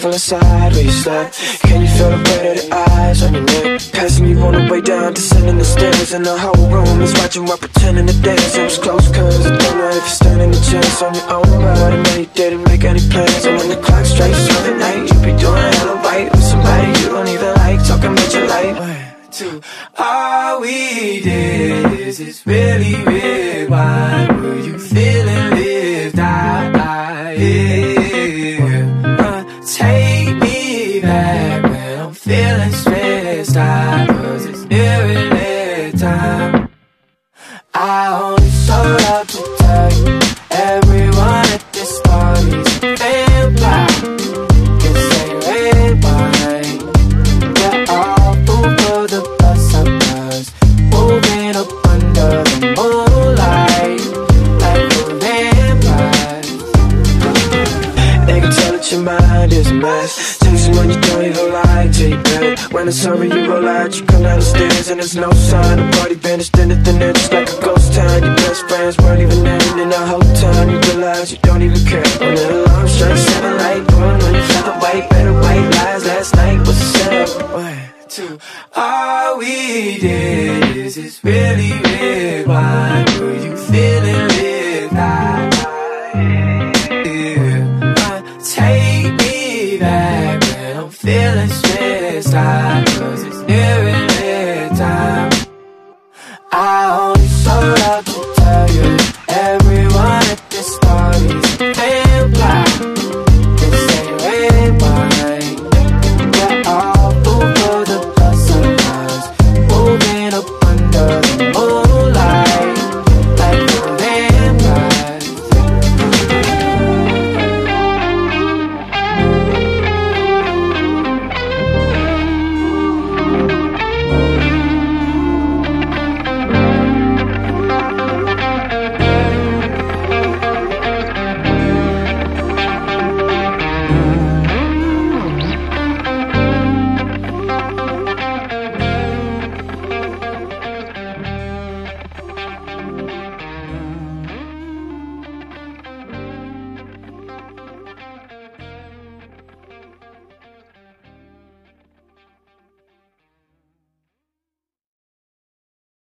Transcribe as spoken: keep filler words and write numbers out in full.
feeling side where you slept? Can you feel the weight of the eyes on your neck? Passing you on the way down, descending the stairs, and the whole room is watching while pretending to dance. It was close cause I don't know if you're standing a chance on your own, but I know you didn't make any plans. And when the clock strikes twelve at night, you be doing hella right with somebody you don't even like, talking about your life. One, two, all we did is this really weird. Why were you feeling lived out? Yeah. Uh, take me back when I'm feeling stressed out, cause it's nearly time. I only showed up to tell you everyone at this party's a vampire. Can say red wine. We're all food for the bus up cause moving up under the moonlight like we're vampires. They can tell that your mind is a mess, chasing when you don't even like to your bed. When it's over you roll out, you come down the stairs and there's no sign. The party vanished into thin air just like a ghost town. Your best friends weren't even there, and in the whole time you realize you don't even care. When the alarm strikes seven light, going when you felt the white, better white lies last night was a setup. One, two, all we did is this really weird. Why were you feeling lit? Yeah. Uh, take me back when I'm feeling stressed out.